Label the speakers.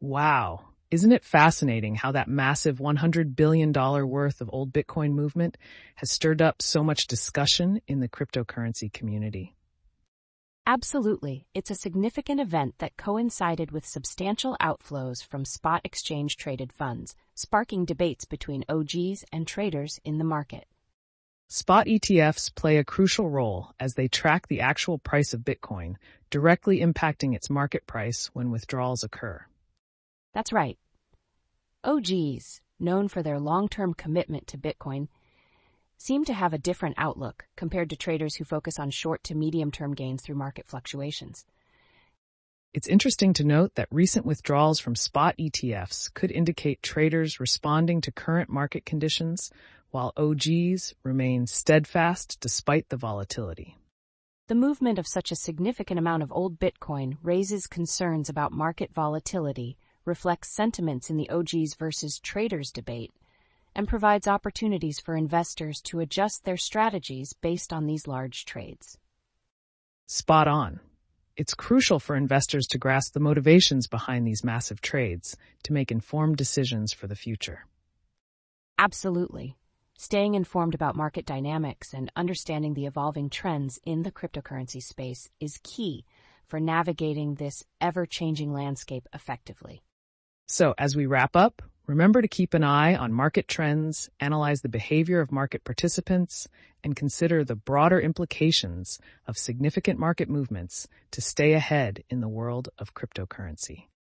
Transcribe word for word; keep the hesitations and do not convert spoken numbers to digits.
Speaker 1: Wow. Isn't it fascinating how that massive one hundred billion dollars worth of old Bitcoin movement has stirred up so much discussion in the cryptocurrency community?
Speaker 2: Absolutely. It's a significant event that coincided with substantial outflows from spot exchange traded funds, sparking debates between O Gs and traders in the market.
Speaker 1: Spot E T Fs play a crucial role as they track the actual price of Bitcoin, directly impacting its market price when withdrawals occur.
Speaker 2: That's right. O Gs, known for their long-term commitment to Bitcoin, seem to have a different outlook compared to traders who focus on short to medium-term gains through market fluctuations.
Speaker 1: It's interesting to note that recent withdrawals from spot E T Fs could indicate traders responding to current market conditions, while O Gs remain steadfast despite the volatility.
Speaker 2: The movement of such a significant amount of old Bitcoin raises concerns about market volatility, reflects sentiments in the O Gs versus traders debate, and provides opportunities for investors to adjust their strategies based on these large trades.
Speaker 1: Spot on. It's crucial for investors to grasp the motivations behind these massive trades to make informed decisions for the future.
Speaker 2: Absolutely. Staying informed about market dynamics and understanding the evolving trends in the cryptocurrency space is key for navigating this ever-changing landscape effectively.
Speaker 1: So, as we wrap up, remember to keep an eye on market trends, analyze the behavior of market participants, and consider the broader implications of significant market movements to stay ahead in the world of cryptocurrency.